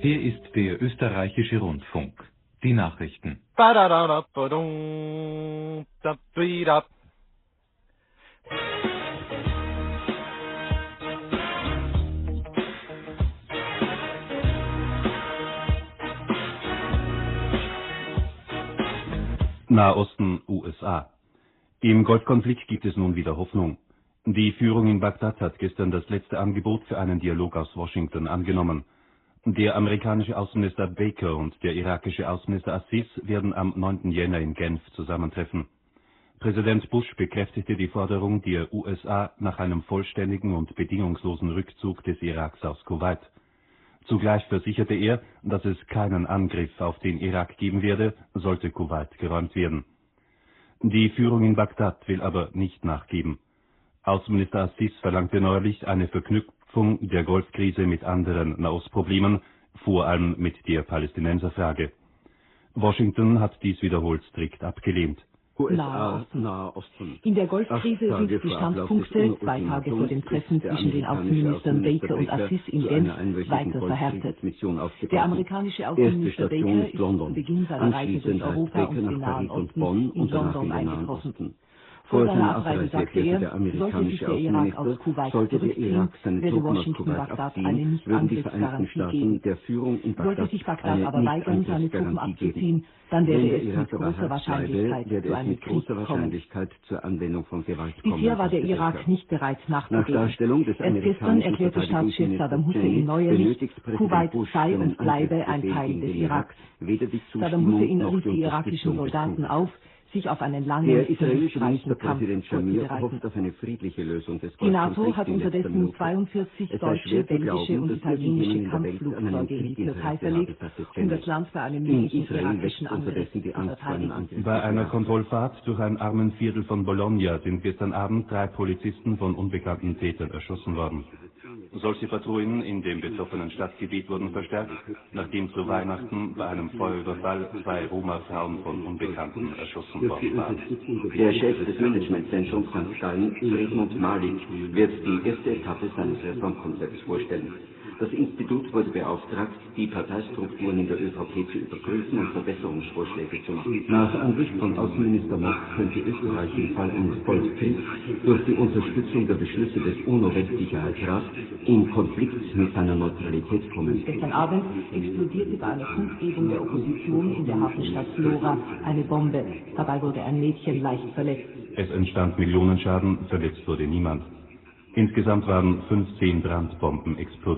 Hier ist der österreichische Rundfunk. Die Nachrichten. Nahosten, USA. Im Golfkonflikt gibt es nun wieder Hoffnung. Die Führung in Bagdad hat gestern das letzte Angebot für einen Dialog aus Washington angenommen. Der amerikanische Außenminister Baker und der irakische Außenminister Aziz werden am 9. Jänner in Genf zusammentreffen. Präsident Bush bekräftigte die Forderung der USA nach einem vollständigen und bedingungslosen Rückzug des Iraks aus Kuwait. Zugleich versicherte er, dass es keinen Angriff auf den Irak geben werde, sollte Kuwait geräumt werden. Die Führung in Bagdad will aber nicht nachgeben. Außenminister Aziz verlangte neuerlich eine Verknüpfung der Golfkrise mit anderen Nahostproblemen, vor allem mit der Palästinenserfrage. Washington hat dies wiederholt strikt abgelehnt. Nahosten. In der Golfkrise sind die Standpunkte 2 Tage vor dem Treffen zwischen den Außenministern Baker und Aziz in Genf weiter verhärtet. Der amerikanische Außenminister Baker ist zu Beginn seiner Reise durch Europa und den Nahen Osten in London eingetroffen. Vor seiner Abreise sagte er, sollte sich der Irak aus Kuwait zurückziehen, werde Washington Bagdad eine Nichtangriffsgarantie geben. Sollte sich Bagdad aber weigern, seine Truppen abzuziehen, dann werde es mit großer Wahrscheinlichkeit zu einem Krieg kommen. Bisher war der Irak nicht bereit nachzugeben. Erst gestern erklärte Staatschef Saddam Hussein neuerlich, Kuwait sei und bleibe ein Teil des Iraks. Saddam Hussein rief die irakischen Soldaten auf, sich auf einen langen, verlustreichen Kampf vorzubereiten. Die NATO hat unterdessen 42 deutsche, belgische und italienische Kampfflugzeuge in die Türkei verlegt, um das Land bei einem möglichen irakischen Angriff zu verteidigen. Bei einer Kontrollfahrt durch ein Armenviertel von Bologna sind gestern Abend 3 Polizisten von unbekannten Tätern erschossen worden. Solche Patrouillen in dem betroffenen Stadtgebiet wurden verstärkt, nachdem zu Weihnachten bei einem Feuerüberfall 2 Roma-Frauen von Unbekannten erschossen worden waren. Der Chef des Managementzentrums St. Gallen, Redmond Malik, wird die erste Etappe seines Reformkonzepts vorstellen. Das Institut wurde beauftragt, die Parteistrukturen in der ÖVP zu überprüfen und Verbesserungsvorschläge zu machen. Nach Ansicht von Außenminister Mock könnte Österreich im Fall eines Volkskriegs durch die Unterstützung der Beschlüsse des UNO-Weltsicherheitsrats in Konflikt mit seiner Neutralität kommen. Gestern Abend explodierte bei einer Kundgebung der Opposition in der Hafenstadt Vlora eine Bombe. Dabei wurde ein Mädchen leicht verletzt. Es entstand Millionenschaden, verletzt wurde niemand. Insgesamt waren 15 Brandbomben explodiert.